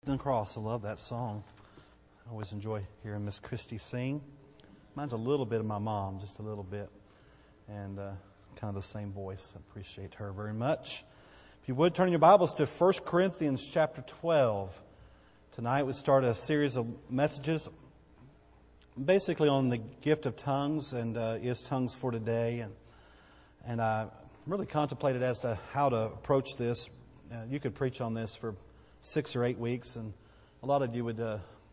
Golden Cross, I love that song. I always enjoy hearing Miss Christie sing. Mine's a little bit of my mom, just a little bit, and kind of the same voice. I appreciate her very much. If you would, turn your Bibles to 1 Corinthians chapter 12. Tonight we start a series of messages basically on the gift of tongues and is tongues for today. And I really contemplated as to how to approach this. You could preach on this for 6 or 8 weeks, and a lot of you would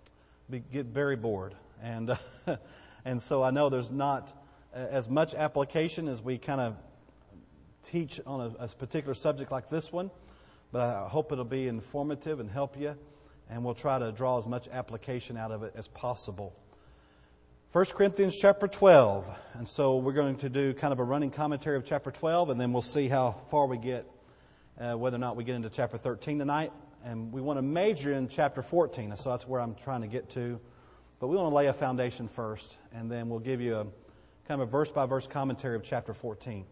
get very bored. And and so I know there's not as much application as we kind of teach on a particular subject like this one, but I hope it'll be informative and help you, and we'll try to draw as much application out of it as possible. 1 Corinthians chapter 12, and so we're going to do kind of a running commentary of chapter 12, and then we'll see how far we get, whether or not we get into chapter 13 tonight. And we want to major in chapter 14, so that's where I'm trying to get to. But we want to lay a foundation first, and then we'll give you a kind of a verse-by-verse commentary of chapter 14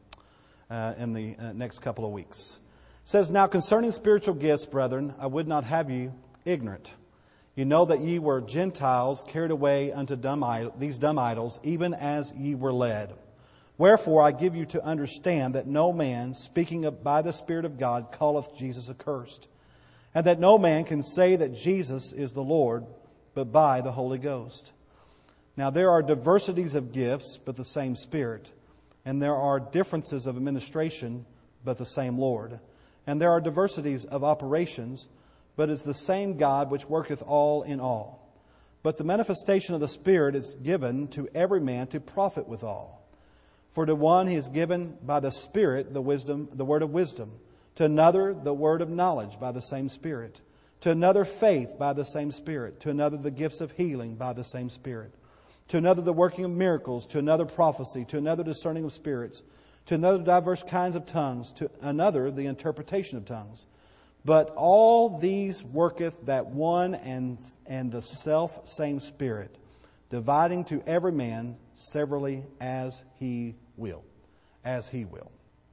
in the next couple of weeks. It says, "Now concerning spiritual gifts, brethren, I would not have you ignorant. You know that ye were Gentiles carried away unto these dumb idols, even as ye were led. Wherefore I give you to understand that no man, speaking by the Spirit of God, calleth Jesus accursed. And that no man can say that Jesus is the Lord, but by the Holy Ghost. Now there are diversities of gifts, but the same Spirit. And there are differences of administration, but the same Lord. And there are diversities of operations, but it's the same God which worketh all in all. But the manifestation of the Spirit is given to every man to profit withal. For to one he is given by the Spirit the word of wisdom. To another, the word of knowledge by the same Spirit. To another, faith by the same Spirit. To another, the gifts of healing by the same Spirit. To another, the working of miracles. To another, prophecy. To another, discerning of spirits. To another, diverse kinds of tongues. To another, the interpretation of tongues. But all these worketh that one and the self same Spirit, dividing to every man severally as he will. As he will."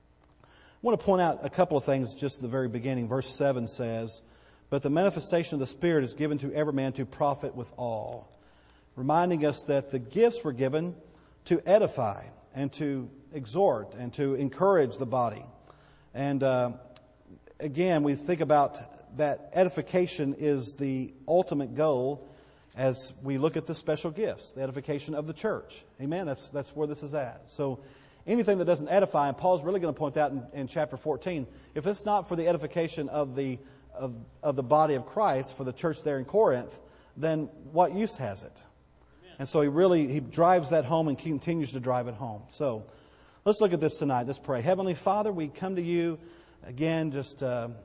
I want to point out a couple of things just at the very beginning. Verse 7 says, "But the manifestation of the Spirit is given to every man to profit withal." Reminding us that the gifts were given to edify and to exhort and to encourage the body. And again, we think about that edification is the ultimate goal as we look at the special gifts, the edification of the church. Amen? That's where this is at. So anything that doesn't edify, and Paul's really going to point out in chapter 14, if it's not for the edification of the body of Christ, for the church there in Corinth, then what use has it? Amen. And so he drives that home and continues to drive it home. So let's look at this tonight. Let's pray. Heavenly Father, we come to you again just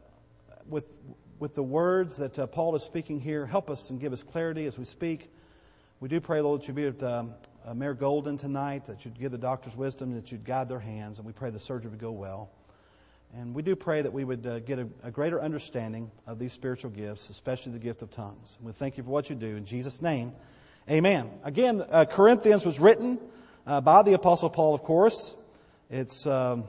with the words that Paul is speaking here. Help us and give us clarity as we speak. We do pray, Lord, that you be with Mayor Golden tonight, that you'd give the doctors wisdom, that you'd guide their hands, and we pray the surgery would go well. And we do pray that we would get a greater understanding of these spiritual gifts, especially the gift of tongues. And we thank you for what you do. In Jesus' name, amen. Again, Corinthians was written by the Apostle Paul, of course. It's a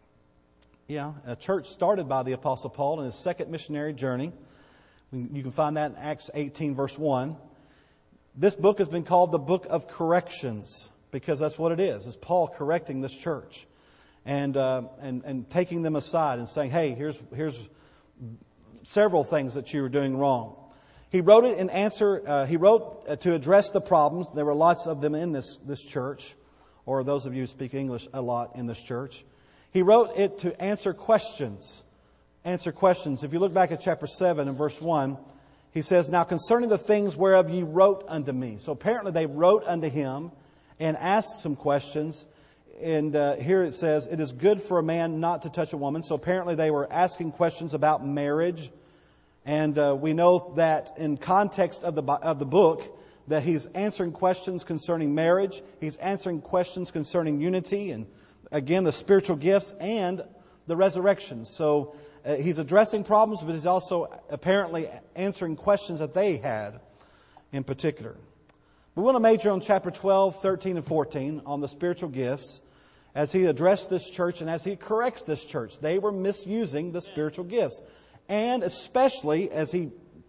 church started by the Apostle Paul in his second missionary journey. You can find that in Acts 18, verse 1. This book has been called the Book of Corrections because that's what it is. It's Paul correcting this church and taking them aside and saying, "Hey, here's several things that you were doing wrong." He wrote it in answer. He wrote to address the problems. There were lots of them in this church, or those of you who speak English a lot in this church. He wrote it to answer questions. Answer questions. If you look back at chapter 7 and verse 1. He says, "Now concerning the things whereof ye wrote unto me." So apparently they wrote unto him and asked some questions. And here it says, "It is good for a man not to touch a woman." So apparently they were asking questions about marriage. And we know that in context of the book, that he's answering questions concerning marriage. He's answering questions concerning unity and, again, the spiritual gifts and the resurrection. So he's addressing problems, but he's also apparently answering questions that they had in particular. We want to major on chapter 12, 13, and 14 on the spiritual gifts as he addressed this church and as he corrects this church. They were misusing the spiritual gifts. And especially as he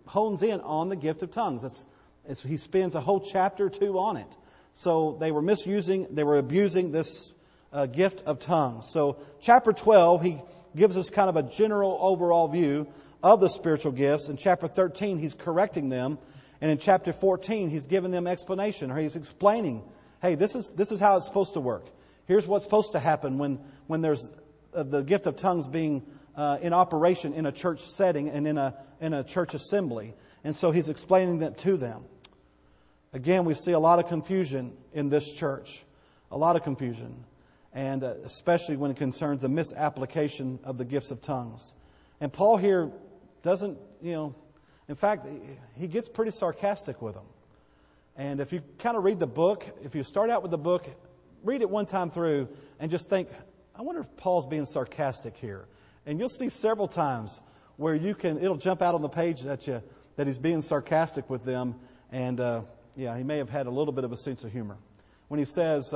hones in on the gift of tongues. He spends a whole chapter or 2 on it. So they were abusing this gift of tongues. So chapter 12, he gives us kind of a general overall view of the spiritual gifts. In chapter 13, he's correcting them. And in chapter 14, he's giving them explanation, or he's explaining, hey, this is how it's supposed to work. Here's what's supposed to happen when there's the gift of tongues being in operation in a church setting and in a church assembly. And so he's explaining that to them. Again, we see a lot of confusion in this church. A lot of confusion. And especially when it concerns the misapplication of the gifts of tongues. And Paul here doesn't, in fact, he gets pretty sarcastic with them. And if you kind of read the book, if you start out with the book, read it one time through and just think, I wonder if Paul's being sarcastic here. And you'll see several times where it'll jump out on the page at you that he's being sarcastic with them. And he may have had a little bit of a sense of humor. When he says,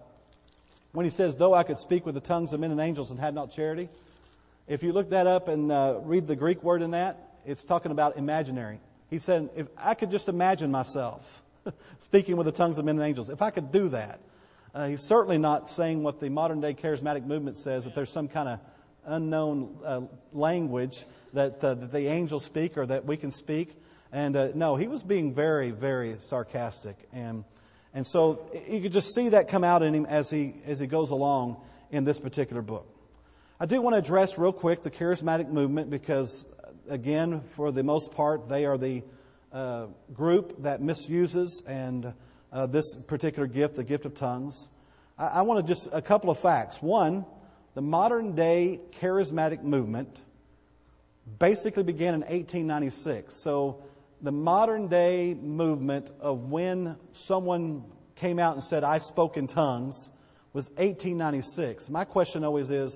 though I could speak with the tongues of men and angels and had not charity, if you look that up and read the Greek word in that, it's talking about imaginary. He said, if I could just imagine myself speaking with the tongues of men and angels, if I could do that. He's certainly not saying what the modern day charismatic movement says, that there's some kind of unknown language that the angels speak or that we can speak. And no, he was being very, very sarcastic. And so you could just see that come out in him as he goes along in this particular book. I do want to address real quick the charismatic movement because, again, for the most part, they are the group that misuses and this particular gift, the gift of tongues. I want to just a couple of facts. One, the modern day charismatic movement basically began in 1896. So the modern day movement of when someone came out and said, I spoke in tongues, was 1896. My question always is,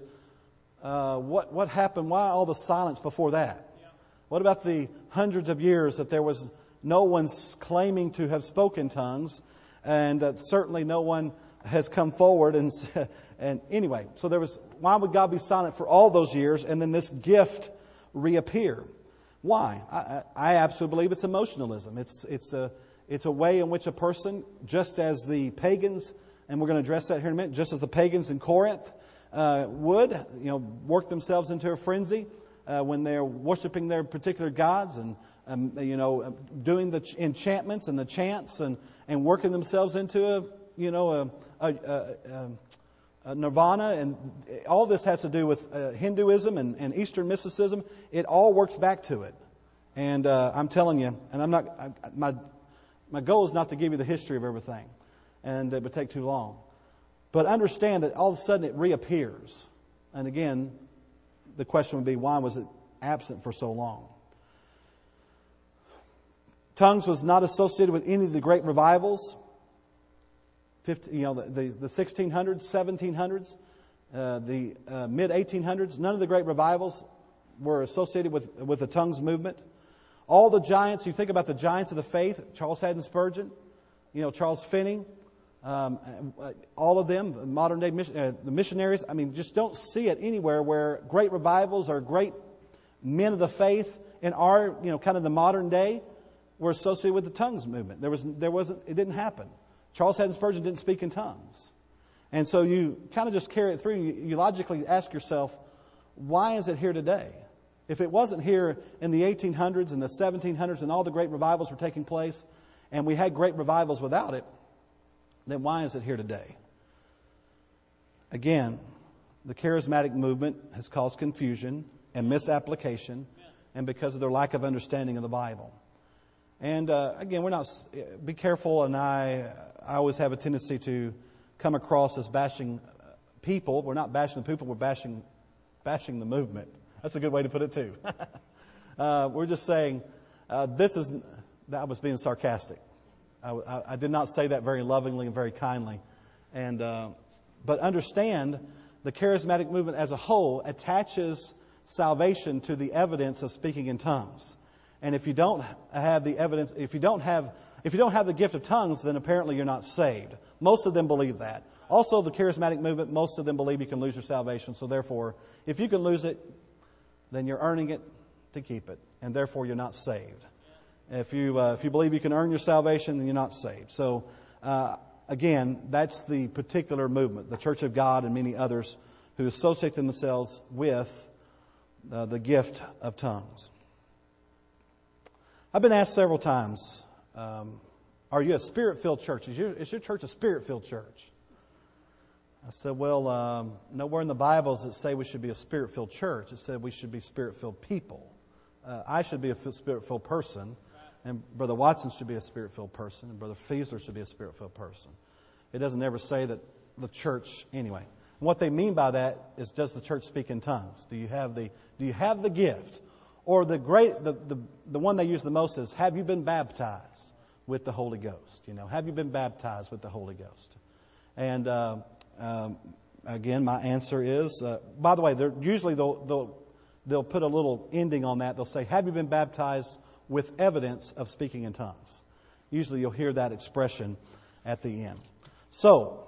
what happened? Why all the silence before that? What about the hundreds of years that there was no one's claiming to have spoken tongues, and certainly no one has come forward and anyway, so why would God be silent for all those years and then this gift reappear? Why? I absolutely believe it's emotionalism. It's a way in which a person, just as the pagans, and we're going to address that here in a minute, just as the pagans in Corinth would, work themselves into a frenzy when they're worshiping their particular gods and doing the enchantments and the chants and working themselves into a nirvana, and all this has to do with Hinduism and Eastern mysticism. It all works back to it. And I'm telling you, and I'm not. My goal is not to give you the history of everything, and it would take too long. But understand that all of a sudden it reappears. And again, the question would be, why was it absent for so long? Tongues was not associated with any of the great revivals. The 1600s, 1700s, the mid-1800s, none of the great revivals were associated with the tongues movement. All the giants, you think about the giants of the faith, Charles Haddon Spurgeon, Charles Finney, all of them, modern day the missionaries. I mean, just don't see it anywhere where great revivals or great men of the faith in our, kind of the modern day were associated with the tongues movement. It didn't happen. Charles Haddon Spurgeon didn't speak in tongues. And so you kind of just carry it through. You logically ask yourself, why is it here today? If it wasn't here in the 1800s and the 1700s and all the great revivals were taking place, and we had great revivals without it, then why is it here today? Again, the charismatic movement has caused confusion and misapplication, and because of their lack of understanding of the Bible. And again, we're not. Be careful, and I always have a tendency to come across as bashing people. We're not bashing the people. We're bashing the movement. That's a good way to put it too. We're just saying that was being sarcastic. I did not say that very lovingly and very kindly. And but understand, the charismatic movement as a whole attaches salvation to the evidence of speaking in tongues. And if you don't have the evidence, if you don't have the gift of tongues, then apparently you're not saved. Most of them believe that. Also, the charismatic movement, most of them believe you can lose your salvation. So therefore, if you can lose it, then you're earning it to keep it. And therefore, you're not saved. If you believe you can earn your salvation, then you're not saved. So, again, that's the particular movement, the Church of God and many others who associate themselves with the gift of tongues. I've been asked several times, are you a Spirit-filled church? Is your church a Spirit-filled church? I said, well, nowhere in the Bible does it say we should be a Spirit-filled church. It said we should be Spirit-filled people. I should be a Spirit-filled person, and Brother Watson should be a Spirit-filled person, and Brother Fiesler should be a Spirit-filled person. It doesn't ever say that the church, anyway. And what they mean by that is, does the church speak in tongues? Do you have the gift? Or the one they use the most is, have you been baptized with the Holy Ghost? Have you been baptized with the Holy Ghost? And again, my answer is, by the way, they'll put a little ending on that. They'll say, have you been baptized with evidence of speaking in tongues? Usually you'll hear that expression at the end. So,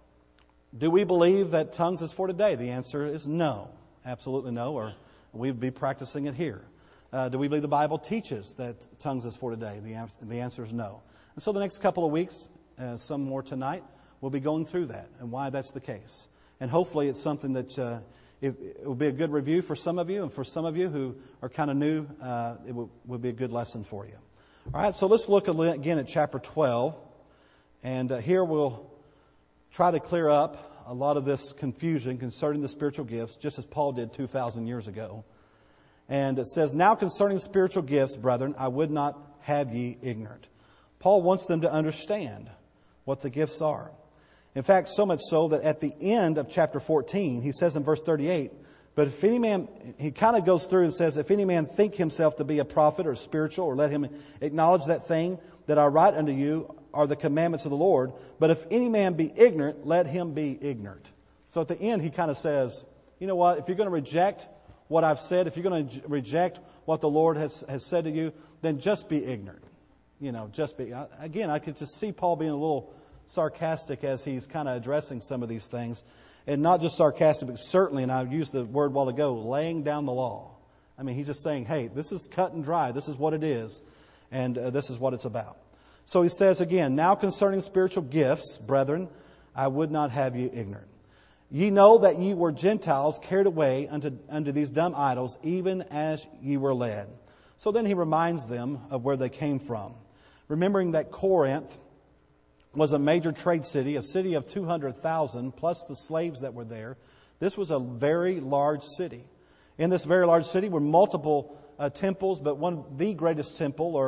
do we believe that tongues is for today? The answer is no. Absolutely no, or we'd be practicing it here. Do we believe the Bible teaches that tongues is for today? The answer is no. And so the next couple of weeks, some more tonight, we'll be going through that and why that's the case. And hopefully it's something that it will be a good review for some of you, and for some of you who are kind of new, it will be a good lesson for you. All right, so let's look again at chapter 12. And here we'll try to clear up a lot of this confusion concerning the spiritual gifts, just as Paul did 2,000 years ago. And it says, now concerning spiritual gifts, brethren, I would not have ye ignorant. Paul wants them to understand what the gifts are. In fact, so much so that at the end of chapter 14, he says in verse 38, but if any man, he kind of goes through and says, if any man think himself to be a prophet or spiritual, or let him acknowledge that thing that I write unto you are the commandments of the Lord. But if any man be ignorant, let him be ignorant. So at the end, he kind of says, you know what, if you're going to reject what I've said, if you're going to reject what the Lord has said to you, then just be ignorant. Just be. Again, I could just see Paul being a little sarcastic as he's kind of addressing some of these things. And not just sarcastic, but certainly, and I used the word a while ago, laying down the law. I mean, he's just saying, hey, this is cut and dry. This is what it is. And this is what it's about. So he says again, now concerning spiritual gifts, brethren, I would not have you ignorant. Ye know that ye were Gentiles carried away unto these dumb idols, even as ye were led. So then he reminds them of where they came from. Remembering that Corinth was a major trade city, a city of 200,000, plus the slaves that were there. This was a very large city. In this very large city were multiple temples, but one of the greatest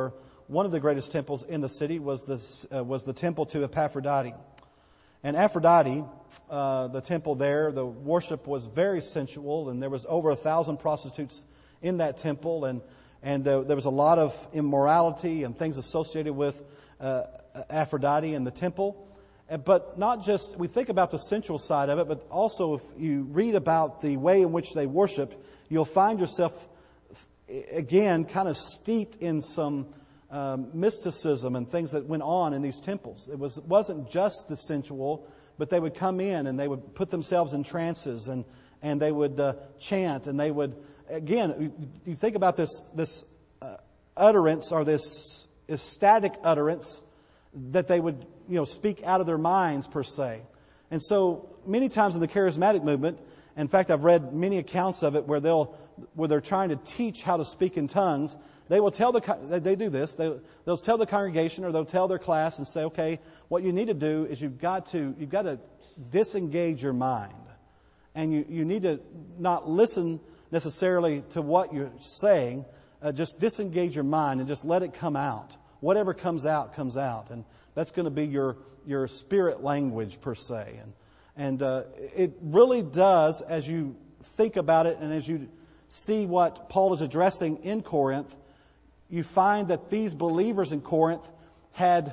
temples in the city was the temple to Aphrodite. And Aphrodite, the temple there, the worship was very sensual, and there was over 1,000 prostitutes in that temple, and there was a lot of immorality and things associated with Aphrodite in the temple. But not just, we think about the sensual side of it, but also if you read about the way in which they worshiped, you'll find yourself, again, kind of steeped in some mysticism and things that went on in these temples. It wasn't just the sensual, but they would come in and they would put themselves in trances and they would chant, and they would, again, you think about this utterance, or this ecstatic utterance that they would speak out of their minds per se. And so many times in the charismatic movement, in fact, I've read many accounts of it where they're trying to teach how to speak in tongues. They will tell they do this. They'll tell the congregation, or they'll tell their class and say, okay, what you need to do is you've got to disengage your mind, and you need to not listen necessarily to what you're saying. Just disengage your mind and just let it come out. Whatever comes out, comes out, and that's going to be your spirit language per se. And it really does, as you think about it and as you see what Paul is addressing in Corinth, you find that these believers in Corinth had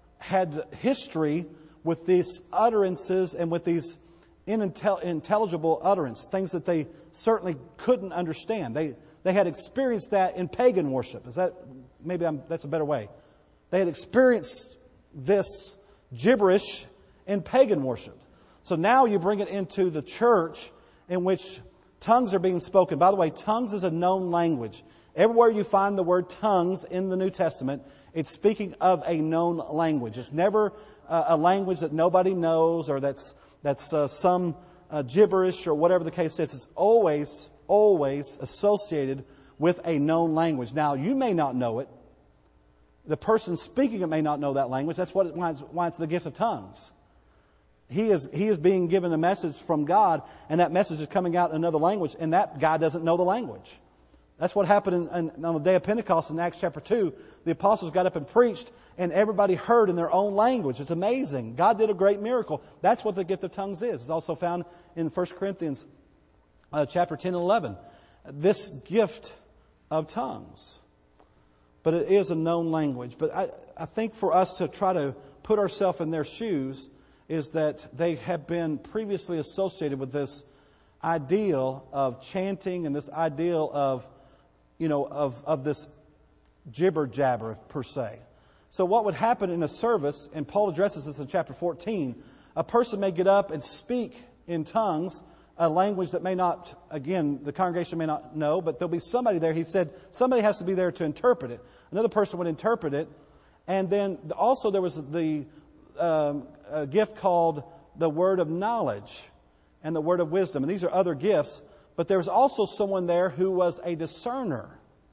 history with these utterances and with these unintelligible utterance, things that they certainly couldn't understand. They had experienced that in pagan worship. That's a better way. They had experienced this gibberish in pagan worship. So now you bring it into the church in which tongues are being spoken. By the way, tongues is a known language. Everywhere you find the word tongues in the New Testament, it's speaking of a known language. It's never a language that nobody knows or that's some gibberish or whatever the case is. It's always associated with a known language. Now, you may not know it. The person speaking it may not know that language. That's why it's the gift of tongues. He is being given a message from God, and that message is coming out in another language, and that guy doesn't know the language. That's what happened on the day of Pentecost in Acts chapter 2. The apostles got up and preached, and everybody heard in their own language. It's amazing. God did a great miracle. That's what the gift of tongues is. It's also found in 1 Corinthians chapter 10 and 11. This gift of tongues. But it is a known language. But I think for us to try to put ourselves in their shoes is that they have been previously associated with this ideal of chanting and this ideal of this jibber jabber per se. So what would happen in a service, and Paul addresses this in chapter 14, a person may get up and speak in tongues, a language that may not, again, the congregation may not know, but there'll be somebody there. He said somebody has to be there to interpret it. Another person would interpret it. And then also there was the a gift called the word of knowledge and the word of wisdom. And these are other gifts. But there was also someone there who was a discerner.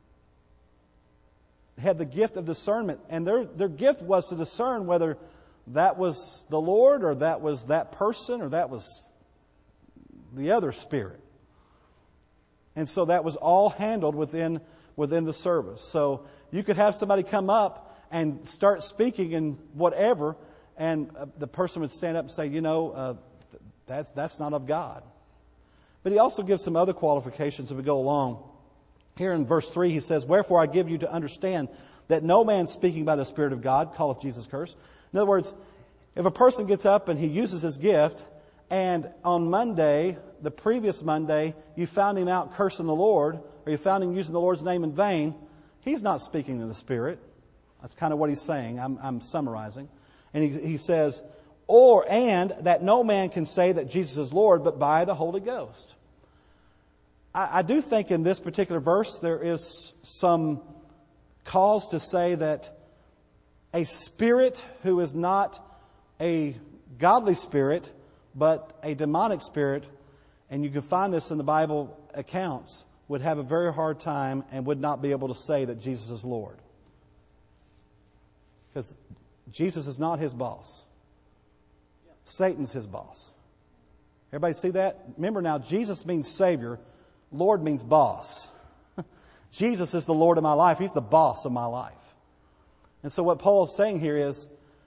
Had the gift of discernment. And their gift was to discern whether that was the Lord or that was that person or that was the other spirit. And so that was all handled within the service. So you could have somebody come up and start speaking in whatever, and the person would stand up and say, that's not of God. But he also gives some other qualifications as we go along. Here in verse 3 he says, "Wherefore I give you to understand that no man speaking by the Spirit of God calleth Jesus cursed." In other words, if a person gets up and he uses his gift, and on Monday, the previous Monday, you found him out cursing the Lord, or you found him using the Lord's name in vain, he's not speaking in the Spirit. That's kind of what he's saying. I'm summarizing. And he says, and that no man can say that Jesus is Lord, but by the Holy Ghost. I do think in this particular verse there is some cause to say that a spirit who is not a godly spirit, but a demonic spirit, and you can find this in the Bible accounts, would have a very hard time and would not be able to say that Jesus is Lord. Because Jesus is not his boss. Satan's his boss. Everybody see that? Remember now, Jesus means Savior. Lord means boss. Jesus is the Lord of my life. He's the boss of my life. And so what Paul is saying here is,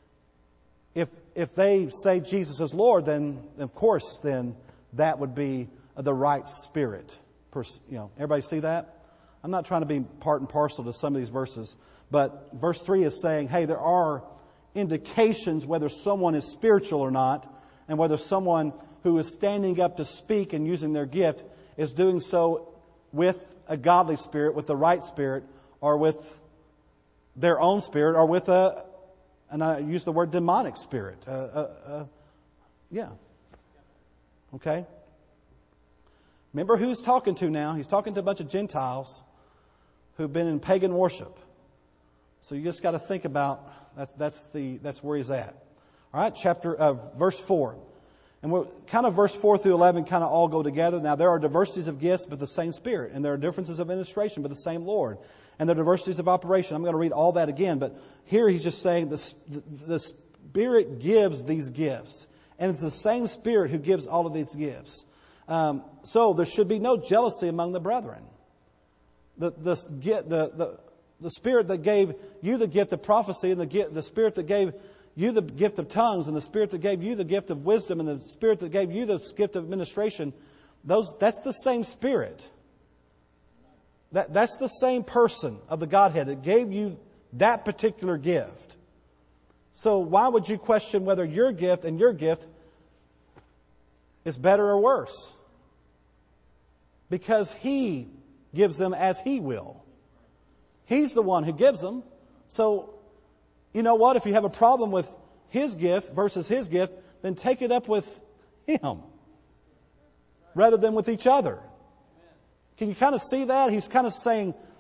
if they say Jesus is Lord, then of course then that would be the right spirit. Everybody see that? I'm not trying to be part and parcel to some of these verses, but verse 3 is saying, hey, there are indications whether someone is spiritual or not, and whether someone who is standing up to speak and using their gift is doing so with a godly spirit, with the right spirit, or with their own spirit, or with and I use the word demonic spirit. Yeah. Okay. Remember who he's talking to now. He's talking to a bunch of Gentiles who've been in pagan worship. So you just got to think about that's where he's at. All right, verse 4. And we're kind of verse 4 through 11 kind of all go together. Now there are diversities of gifts, but the same Spirit. And there are differences of administration, but the same Lord. And there are diversities of operation. I'm going to read all that again. But here he's just saying the Spirit gives these gifts. And it's the same Spirit who gives all of these gifts. So there should be no jealousy among the brethren. The Spirit that gave you the gift of prophecy, and the Spirit that gave you the gift of tongues, and the Spirit that gave you the gift of wisdom, and the Spirit that gave you the gift of administration, that's the same Spirit. That's the same person of the Godhead that gave you that particular gift. So why would you question whether your gift and your gift is better or worse? Because He gives them as He will. He's the one who gives them. So, you know what? If you have a problem with His gift versus His gift, then take it up with Him rather than with each other. Can you kind of see that? He's kind of saying,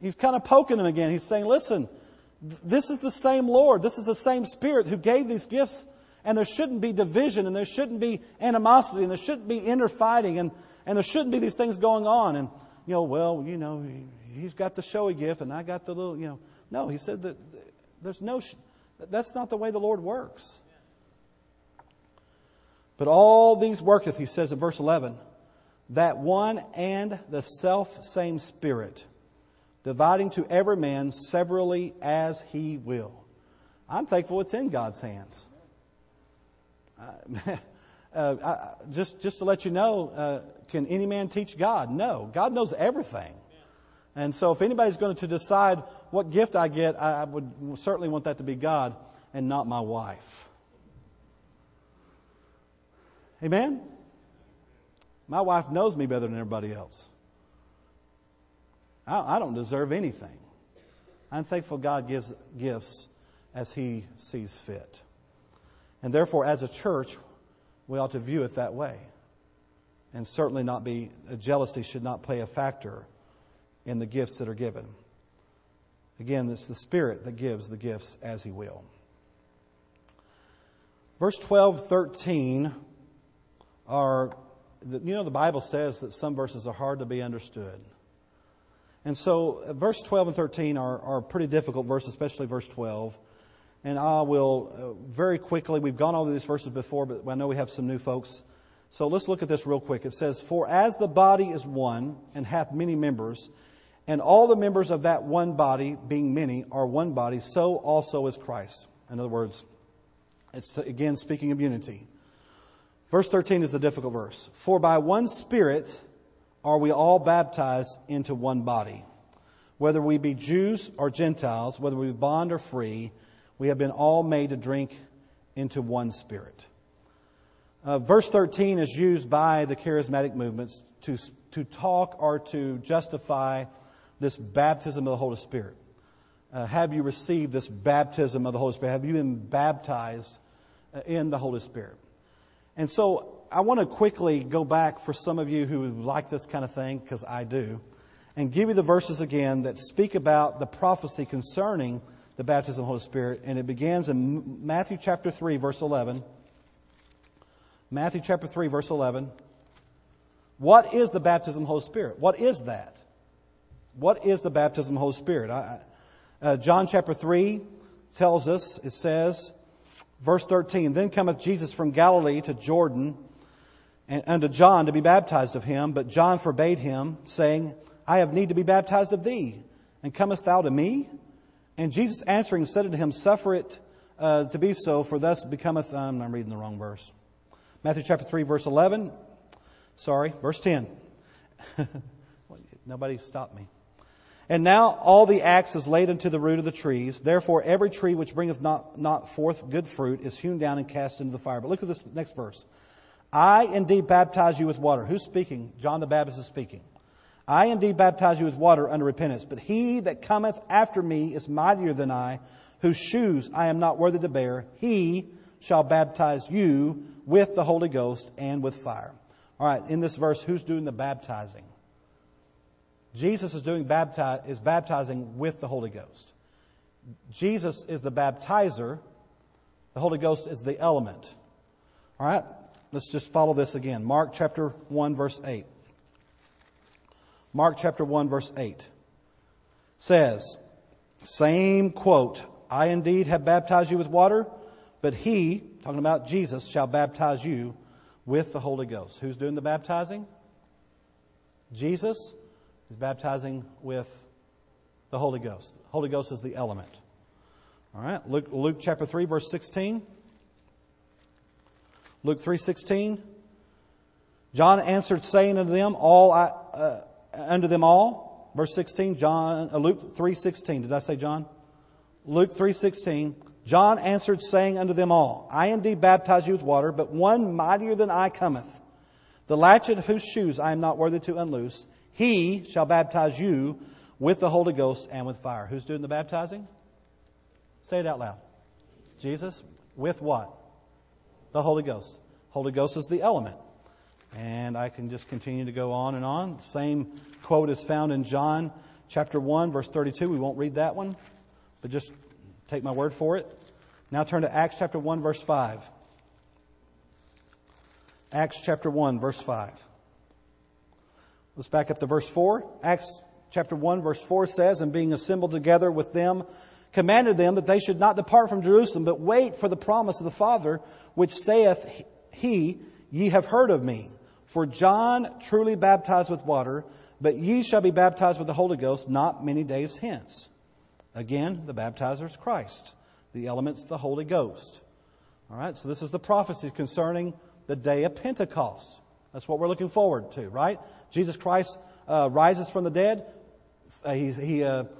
he's kind of poking them again. He's saying, listen, this is the same Lord. This is the same Spirit who gave these gifts. And there shouldn't be division, and there shouldn't be animosity, and there shouldn't be inner fighting, and there shouldn't be these things going on. And, he's got the showy gift, and I got the little, No, he said that that's not the way the Lord works. But all these worketh, he says in verse 11, that one and the self-same Spirit, dividing to every man severally as he will. I'm thankful it's in God's hands. Just to let you know, can any man teach God? No. God knows everything. And so if anybody's going to decide what gift I get, I would certainly want that to be God and not my wife. Amen? My wife knows me better than everybody else. I don't deserve anything. I'm thankful God gives gifts as He sees fit. And therefore, as a church, we ought to view it that way. And certainly jealousy should not play a factor in the gifts that are given. Again, it's the Spirit that gives the gifts as He will. Verse 12, 13 the Bible says that some verses are hard to be understood. And so verse 12 and 13 are pretty difficult verses, especially verse 12. And I will very quickly, we've gone over these verses before, but I know we have some new folks. So let's look at this real quick. It says, for as the body is one and hath many members, and all the members of that one body, being many, are one body, so also is Christ. In other words, it's again speaking of unity. Verse 13 is the difficult verse. For by one Spirit are we all baptized into one body. Whether we be Jews or Gentiles, whether we be bond or free, we have been all made to drink into one Spirit. Verse 13 is used by the charismatic movements to talk or to justify this baptism of the Holy Spirit. Have you received this baptism of the Holy Spirit? Have you been baptized in the Holy Spirit? And so I want to quickly go back for some of you who like this kind of thing, because I do, and give you the verses again that speak about the prophecy concerning the baptism of the Holy Spirit. And it begins in Matthew chapter 3, verse 11. Matthew chapter 3, verse 11. What is the baptism of the Holy Spirit? What is that? What is the baptism of the Holy Spirit? John chapter 3 tells us, it says, verse 13, then cometh Jesus from Galilee to Jordan, and unto John to be baptized of him. But John forbade him, saying, I have need to be baptized of thee, and comest thou to me? And Jesus answering said unto him, suffer it to be so, for thus becometh... I'm reading the wrong verse. Matthew chapter 3, verse 11. Sorry, verse 10. Nobody stopped me. And now all the axe is laid unto the root of the trees. Therefore every tree which bringeth not forth good fruit is hewn down and cast into the fire. But look at this next verse. I indeed baptize you with water. Who's speaking? John the Baptist is speaking. I indeed baptize you with water unto repentance. But he that cometh after me is mightier than I, whose shoes I am not worthy to bear. He shall baptize you with the Holy Ghost and with fire. All right, in this verse, who's doing the baptizing? Jesus is baptizing with the Holy Ghost. Jesus is the baptizer. The Holy Ghost is the element. All right, let's just follow this again. Mark chapter 1, verse 8. Mark chapter 1, verse 8 says, same quote, I indeed have baptized you with water, but he, talking about Jesus, shall baptize you with the Holy Ghost. Who's doing the baptizing? Jesus is baptizing with the Holy Ghost. The Holy Ghost is the element. All right, Luke chapter 3, verse 16. Luke 3:16. John answered, saying unto them all. Verse 16. Luke 3:16. Did I say John? Luke 3:16. John answered, saying unto them all, I indeed baptize you with water, but one mightier than I cometh, the latchet of whose shoes I am not worthy to unloose. He shall baptize you with the Holy Ghost and with fire. Who's doing the baptizing? Say it out loud. Jesus. With what? The Holy Ghost. Holy Ghost is the element. And I can just continue to go on and on. Same quote is found in John chapter 1, verse 32. We won't read that one, but just take my word for it. Now turn to Acts chapter 1, verse 5. Acts chapter 1, verse 5. Let's back up to verse 4. Acts chapter 1, verse 4 says, "And being assembled together with them, commanded them that they should not depart from Jerusalem, but wait for the promise of the Father, which saith he, Ye have heard of me. For John truly baptized with water, but ye shall be baptized with the Holy Ghost not many days hence." Again, the baptizer is Christ. The element's the Holy Ghost. All right, so this is the prophecy concerning the day of Pentecost. That's what we're looking forward to, right? Jesus Christ rises from the dead. He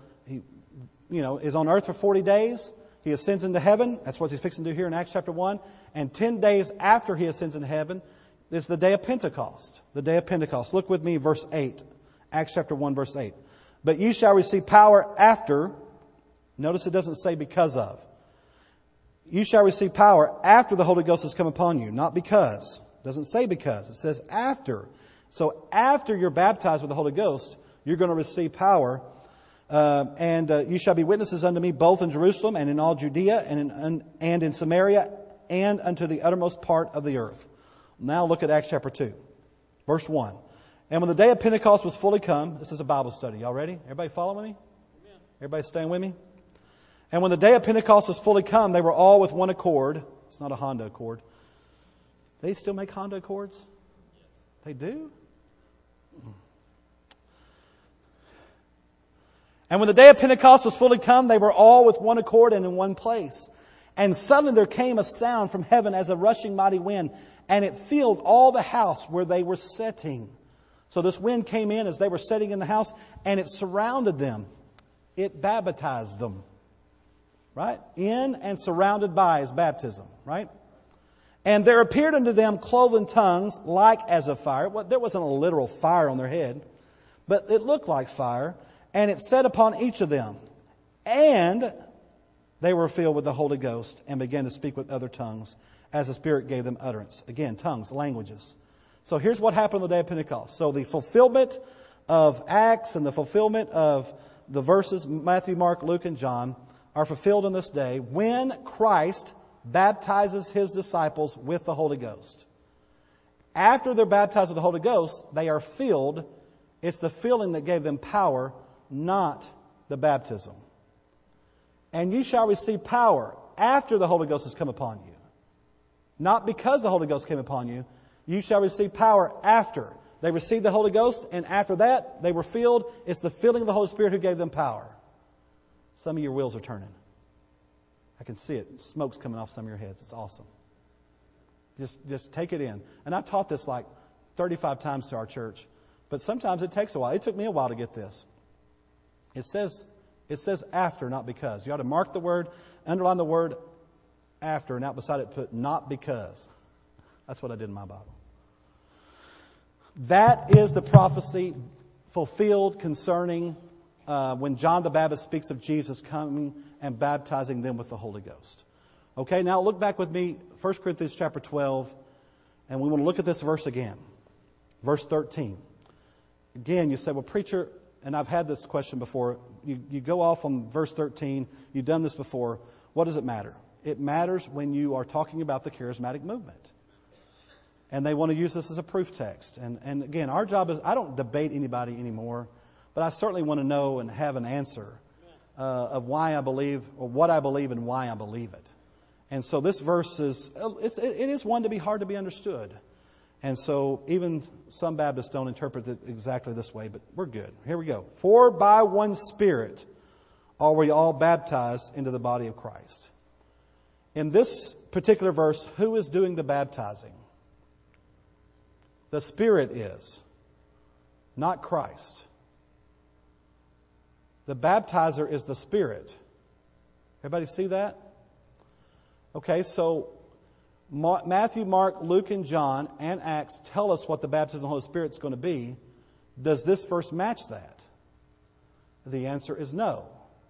is on earth for 40 days. He ascends into heaven. That's what he's fixing to do here in Acts chapter 1. And 10 days after he ascends into heaven is the day of Pentecost. The day of Pentecost. Look with me, verse 8. Acts chapter 1, verse 8. "But ye shall receive power after." Notice it doesn't say because of. "You shall receive power after the Holy Ghost has come upon you." Not because. It doesn't say because. It says after. So after you're baptized with the Holy Ghost, you're going to receive power. And you shall be witnesses unto me both in Jerusalem and in all Judea and in Samaria and unto the uttermost part of the earth. Now look at Acts chapter 2, verse 1. "And when the day of Pentecost was fully come," this is a Bible study. Y'all ready? Everybody following me? Amen. Everybody staying with me? "And when the day of Pentecost was fully come, they were all with one accord." It's not a Honda Accord. They still make Honda Accords? Yes. They do? "And when the day of Pentecost was fully come, they were all with one accord and in one place. And suddenly there came a sound from heaven as a rushing mighty wind, and it filled all the house where they were sitting." So this wind came in as they were sitting in the house, and it surrounded them. It baptized them. Right? In and surrounded by is baptism. Right? "And there appeared unto them cloven tongues like as of fire." Well, there wasn't a literal fire on their head, but it looked like fire. "And it sat upon each of them. And they were filled with the Holy Ghost and began to speak with other tongues as the Spirit gave them utterance." Again, tongues, languages. So here's what happened on the day of Pentecost. So the fulfillment of Acts and the fulfillment of the verses, Matthew, Mark, Luke, and John, are fulfilled on this day when Christ baptizes His disciples with the Holy Ghost. After they're baptized with the Holy Ghost, they are filled. It's the filling that gave them power, not the baptism. "And ye shall receive power after the Holy Ghost has come upon you." Not because the Holy Ghost came upon you. You shall receive power after. They received the Holy Ghost, and after that, they were filled. It's the filling of the Holy Spirit who gave them power. Some of your wheels are turning. I can see it. Smoke's coming off some of your heads. It's awesome. Just take it in. And I've taught this like 35 times to our church. But sometimes it takes a while. It took me a while to get this. It says after, not because. You ought to mark the word, underline the word after, and out beside it put not because. That's what I did in my Bible. That is the prophecy fulfilled concerning when John the Baptist speaks of Jesus coming and baptizing them with the Holy Ghost. Okay, now look back with me, 1 Corinthians chapter 12, and we want to look at this verse again. Verse 13. Again, you say, well, preacher, and I've had this question before. You go off on verse 13. You've done this before. What does it matter? It matters when you are talking about the charismatic movement. And they want to use this as a proof text. And again, our job is, I don't debate anybody anymore, but I certainly want to know and have an answer of why I believe, or what I believe and why I believe it. And so this verse it is one to be hard to be understood. And so even some Baptists don't interpret it exactly this way, but we're good. Here we go. "For by one Spirit are we all baptized into the body of Christ." In this particular verse, who is doing the baptizing? The Spirit is, not Christ. The baptizer is the Spirit. Everybody see that? Okay, so Matthew, Mark, Luke, and John, and Acts tell us what the baptism of the Holy Spirit is going to be. Does this verse match that? The answer is no.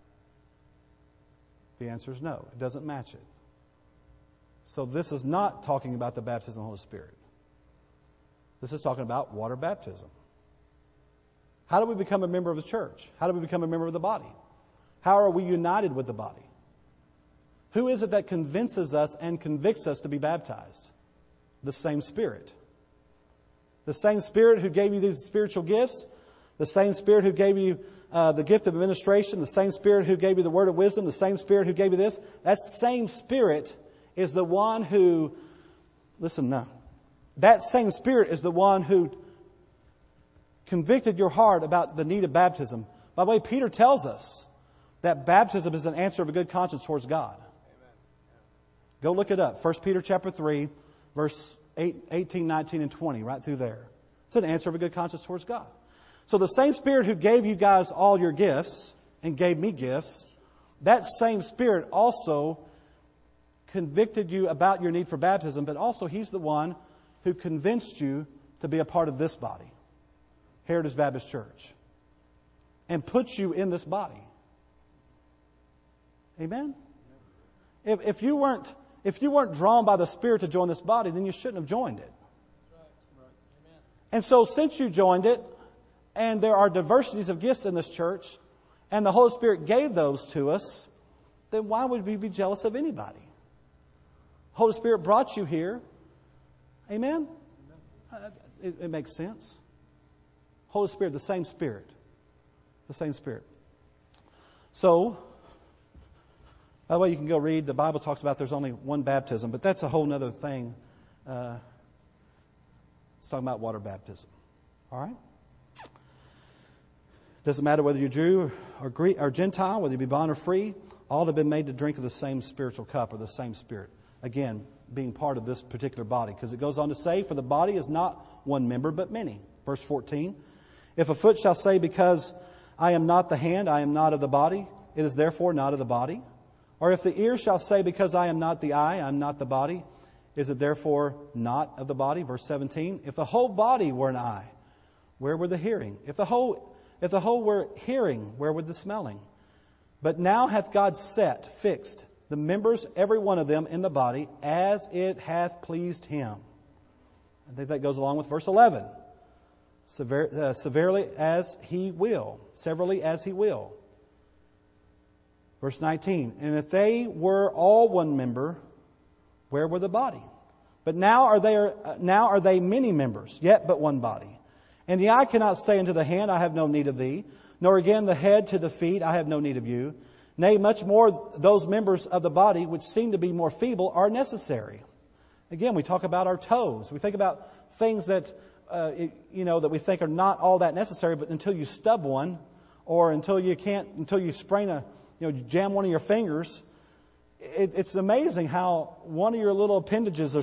The answer is no. It doesn't match it. So this is not talking about the baptism of the Holy Spirit. This is talking about water baptism. How do we become a member of the church? How do we become a member of the body? How are we united with the body? Who is it that convinces us and convicts us to be baptized? The same Spirit. The same Spirit who gave you these spiritual gifts, the same Spirit who gave you the gift of administration, the same Spirit who gave you the word of wisdom, the same Spirit who gave you this. That same Spirit is the one who, listen now, that same Spirit is the one who convicted your heart about the need of baptism. By the way, Peter tells us that baptism is an answer of a good conscience towards God. Go look it up. 1 Peter chapter 3, verse 18, 19, and 20, right through there. It's an answer of a good conscience towards God. So the same Spirit who gave you guys all your gifts and gave me gifts, that same Spirit also convicted you about your need for baptism, but also He's the one who convinced you to be a part of this body, Heritage Baptist Church, and puts you in this body. Amen? If you weren't drawn by the Spirit to join this body, then you shouldn't have joined it. And so since you joined it, and there are diversities of gifts in this church, and the Holy Spirit gave those to us, then why would we be jealous of anybody? Holy Spirit brought you here. Amen? It makes sense. Holy Spirit, the same Spirit. The same Spirit. So, by the way, you can go read. The Bible talks about there's only one baptism, but that's a whole other thing. It's talking about water baptism. All right? Doesn't matter whether you're Jew or Greek or Gentile, whether you be bond or free, all have been made to drink of the same spiritual cup or the same Spirit. Again, being part of this particular body. Because it goes on to say, for the body is not one member, but many. Verse 14, if a foot shall say, because I am not the hand, I am not of the body, it is therefore not of the body. Or if the ear shall say, because I am not the eye, I am not the body, is it therefore not of the body? Verse 17, if the whole body were an eye, where were the hearing? If the whole were hearing, where would the smelling? But now hath God fixed the members, every one of them in the body, as it hath pleased Him. I think that goes along with verse 11. Severally as He will. Severally as He will. Verse 19. And if they were all one member, where were the body? But now are they many members, yet but one body. And the eye cannot say unto the hand, I have no need of thee, nor again the head to the feet, I have no need of you. Nay, much more those members of the body which seem to be more feeble are necessary. Again, we talk about our toes. We think about things that that we think are not all that necessary, but until you stub one, or until you sprain jam one of your fingers, it's amazing how one of your little appendages are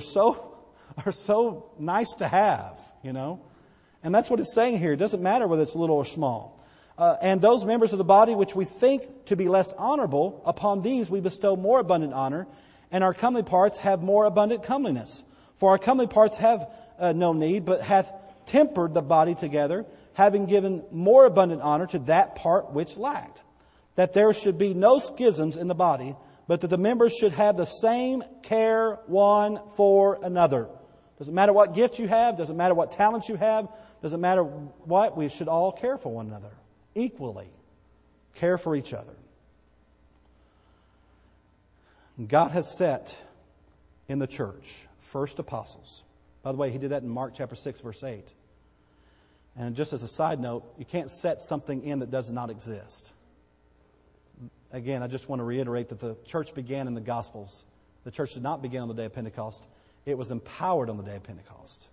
so nice to have, And that's what it's saying here. It doesn't matter whether it's little or small. And those members of the body which we think to be less honorable, upon these we bestow more abundant honor, and our comely parts have more abundant comeliness. For our comely parts have no need, but hath tempered the body together, having given more abundant honor to that part which lacked. That there should be no schisms in the body, but that the members should have the same care one for another. Doesn't matter what gift you have, doesn't matter what talent you have, doesn't matter what, we should all care for one another. Equally. Care for each other. God has set in the church first apostles. By the way, He did that in Mark chapter 6, verse 8. And just as a side note, you can't set something in that does not exist. Again, I just want to reiterate that the church began in the Gospels. The church did not begin on the day of Pentecost. It was empowered on the day of Pentecost.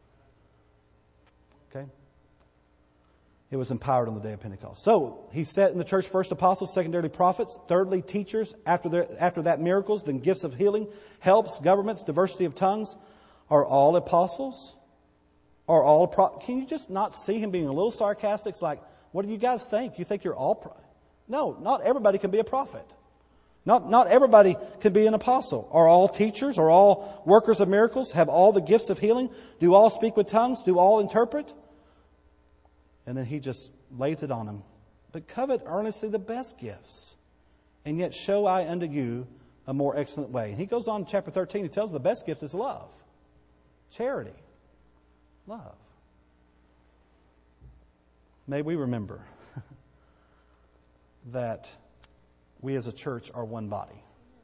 Okay? It was empowered on the day of Pentecost. So, He set in the church first apostles, secondarily prophets, thirdly teachers, after that miracles, then gifts of healing, helps, governments, diversity of tongues. Are all apostles? Can you just not see Him being a little sarcastic? It's like, what do you guys think? You think you're all... No, not everybody can be a prophet. Not everybody can be an apostle. Are all teachers? Are all workers of miracles? Have all the gifts of healing? Do all speak with tongues? Do all interpret? And then He just lays it on them. But covet earnestly the best gifts, and yet show I unto you a more excellent way. And He goes on in chapter 13, He tells the best gift is love. Charity. Love. may we remember that we as a church are one body.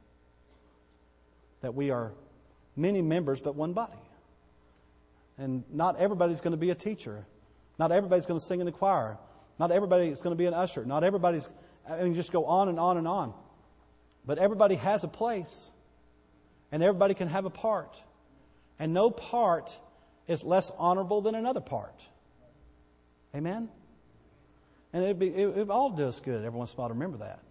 That we are many members but one body. And not everybody's going to be a teacher. Not everybody's going to sing in the choir. Not everybody's going to be an usher. Not everybody's... just go on and on and on. But everybody has a place. And everybody can have a part. And no part is less honorable than another part. Amen? And it all do us good every once in a while to remember that.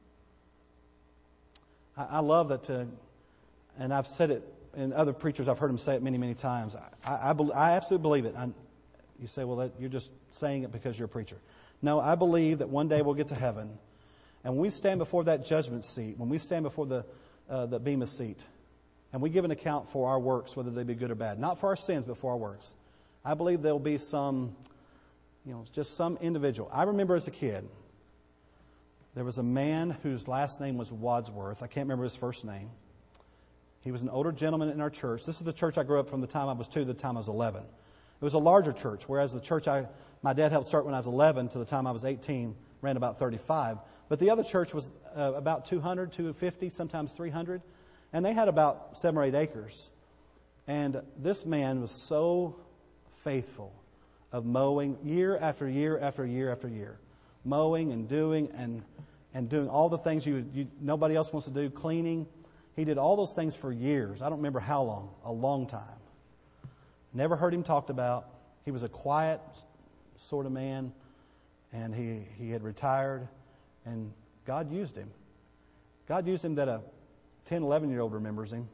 I love that, and I've said it, and other preachers, I've heard them say it many, many times. I absolutely believe it. You say, well, you're just saying it because you're a preacher. No, I believe that one day we'll get to heaven, and when we stand before that judgment seat, when we stand before the bema seat, and we give an account for our works, whether they be good or bad, not for our sins, but for our works, I believe there will be some, just some individual. I remember as a kid, there was a man whose last name was Wadsworth. I can't remember his first name. He was an older gentleman in our church. This is the church I grew up from the time I was 2 to the time I was 11. It was a larger church, whereas the church my dad helped start when I was 11 to the time I was 18 ran about 35. But the other church was about 200, 250, sometimes 300. And they had about 7 or 8 acres. And this man was so faithful of mowing year after year after year after year. Mowing and doing all the things nobody else wants to do, cleaning. He did all those things for years. I don't remember how long, a long time. Never heard him talked about. He was a quiet sort of man, and he had retired, and God used him. God used him that a 10, 11-year-old remembers him.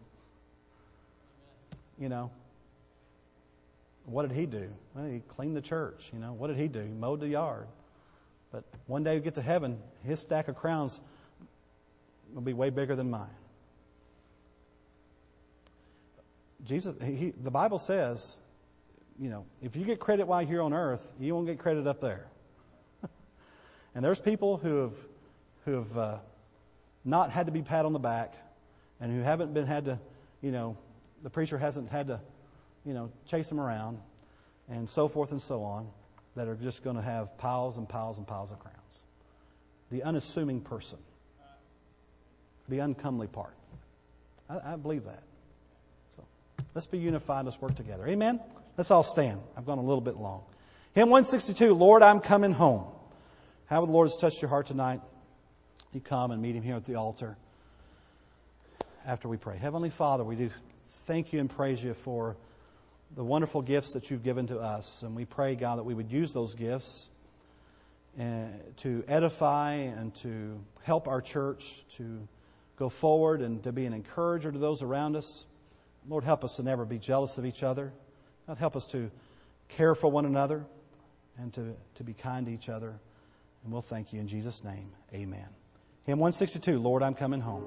What did he do? Well, he cleaned the church. What did he do? He mowed the yard. But one day we get to heaven, his stack of crowns will be way bigger than mine. Jesus, the Bible says, if you get credit while you're here on earth, you won't get credit up there. And there's people who have not had to be pat on the back, and who haven't been had to, the preacher hasn't had to, chase them around, and so forth and so on, that are just going to have piles and piles and piles of crowns. The unassuming person. The uncomely part. I believe that. So let's be unified. Let's work together. Amen? Let's all stand. I've gone a little bit long. Hymn 162, Lord, I'm coming home. However the Lord has touched your heart tonight, you come and meet Him here at the altar after we pray. Heavenly Father, we do thank you and praise you for the wonderful gifts that you've given to us. And we pray, God, that we would use those gifts to edify and to help our church to go forward and to be an encourager to those around us. Lord, help us to never be jealous of each other. God, help us to care for one another and to be kind to each other. And we'll thank you in Jesus' name. Amen. Hymn 162, Lord, I'm coming home.